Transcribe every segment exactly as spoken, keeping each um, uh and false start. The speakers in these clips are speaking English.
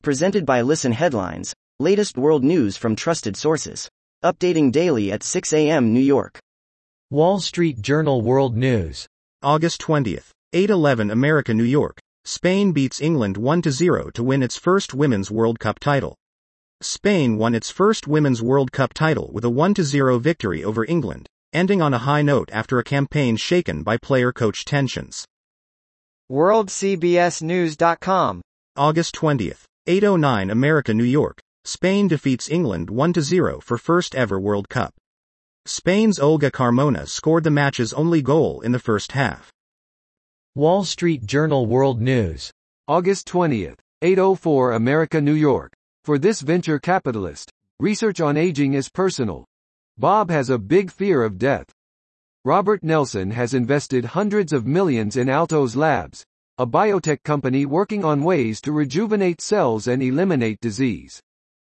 Presented by Listen Headlines, latest world news from trusted sources. Updating daily at six a m New York. Wall Street Journal World News. August twentieth. eight eleven America New York. Spain beats England one to zero to win its first Women's World Cup title. Spain won its first Women's World Cup title with a one to zero victory over England, ending on a high note after a campaign shaken by player-coach tensions. world c b s news dot com. August twentieth. eight oh nine America New York. Spain defeats England one to zero for first ever World Cup. Spain's Olga Carmona scored the match's only goal in the first half. Wall Street Journal World News. August twentieth. eight oh four America New York. For this venture capitalist, research on aging is personal. Bob has a big fear of death. Robert Nelson has invested hundreds of millions in Altos Labs, a biotech company working on ways to rejuvenate cells and eliminate disease.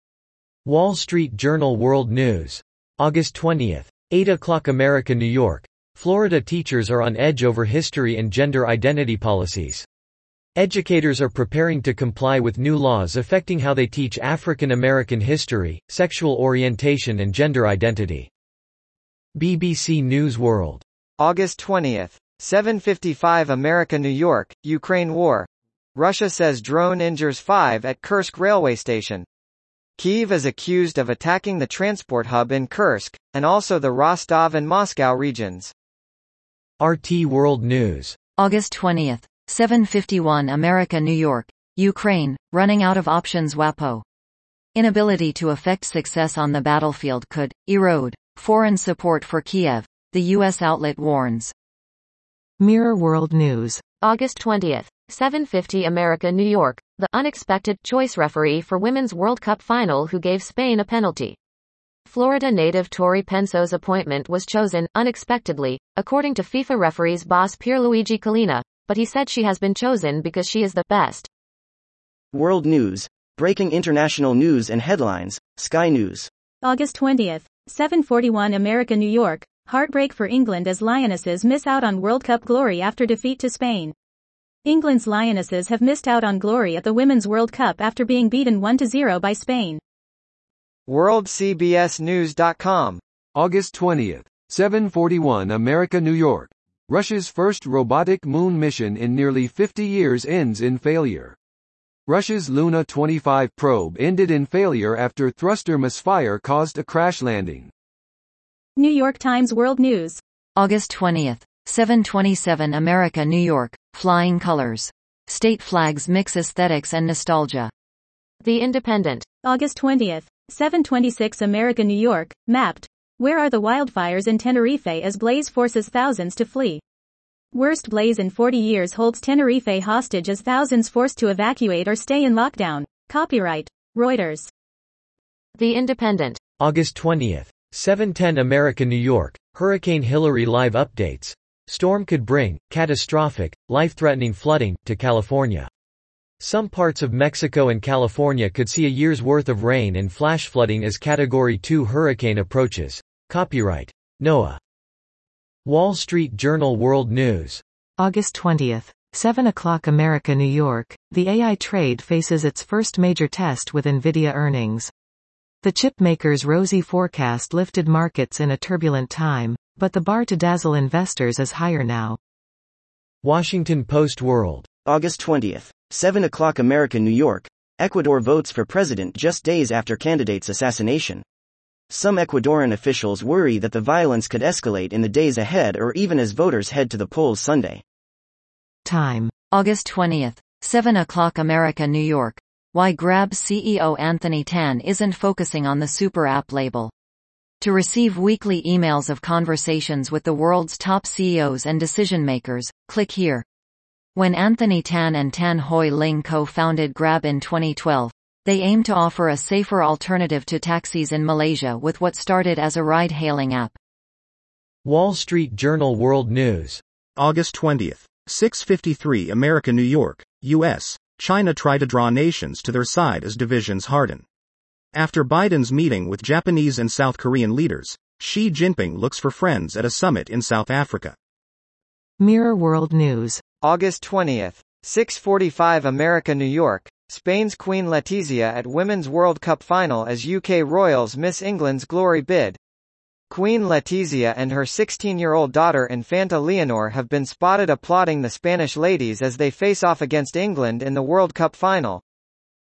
Wall Street Journal World News. August twentieth. eight o'clock America New York. Florida teachers are on edge over history and gender identity policies. Educators are preparing to comply with new laws affecting how they teach African American history, sexual orientation and gender identity. B B C News World. August twentieth. seven fifty-five America New York, Ukraine war. Russia says drone injures five at Kursk railway station. Kyiv is accused of attacking the transport hub in Kursk, and also the Rostov and Moscow regions. R T World News. August twentieth. seven fifty-one America New York, Ukraine, running out of options. WAPO. Inability to affect success on the battlefield could erode foreign support for Kiev, the U S outlet warns. Mirror World News. August twentieth. seven fifty America New York, the unexpected choice referee for Women's World Cup final who gave Spain a penalty. Florida native Tori Penso's appointment was chosen unexpectedly, according to FIFA referees boss Pierluigi Collina, but he said she has been chosen because she is the best. World News. Breaking international news and headlines. Sky News. August twentieth. seven forty-one America New York. Heartbreak for England as Lionesses miss out on World Cup glory after defeat to Spain. England's Lionesses have missed out on glory at the Women's World Cup after being beaten one to zero by Spain. world c b s news dot com. August twentieth. seven forty-one America New York. Russia's first robotic moon mission in nearly fifty years ends in failure. Russia's Luna twenty-five probe ended in failure after thruster misfire caused a crash landing. New York Times World News. August twentieth. seven twenty-seven America New York, flying colors. State flags mix aesthetics and nostalgia. The Independent. August twentieth. seven twenty-six America New York, mapped. Where are the wildfires in Tenerife as blaze forces thousands to flee? Worst blaze in forty years holds Tenerife hostage as thousands forced to evacuate or stay in lockdown. Copyright Reuters. The Independent. August twentieth. seven ten America New York. Hurricane Hilary live updates. Storm could bring catastrophic, life-threatening flooding to California. Some parts of Mexico and California could see a year's worth of rain and flash flooding as Category two hurricane approaches. Copyright NOAA. Wall Street Journal World News. August twentieth. seven o'clock America New York. The A I trade faces its first major test with Nvidia earnings. The chip maker's rosy forecast lifted markets in a turbulent time, but the bar to dazzle investors is higher now. Washington Post World. August twentieth. seven o'clock America New York. Ecuador votes for president just days after candidate's assassination. Some Ecuadorian officials worry that the violence could escalate in the days ahead or even as voters head to the polls Sunday. Time. August twentieth. seven o'clock America New York. Why Grab C E O Anthony Tan isn't focusing on the super app label. To receive weekly emails of conversations with the world's top C E Os and decision makers, click here. When Anthony Tan and Tan Hoi Ling co-founded Grab in twenty twelve, they aimed to offer a safer alternative to taxis in Malaysia with what started as a ride-hailing app. Wall Street Journal World News. August twentieth. six fifty-three America New York, U S. China try to draw nations to their side as divisions harden. After Biden's meeting with Japanese and South Korean leaders, Xi Jinping looks for friends at a summit in South Africa. Mirror World News. August twentieth. six forty-five America New York. Spain's Queen Letizia at Women's World Cup final as U K Royals miss England's glory bid. Queen Letizia and her sixteen-year-old daughter Infanta Leonor have been spotted applauding the Spanish ladies as they face off against England in the World Cup final.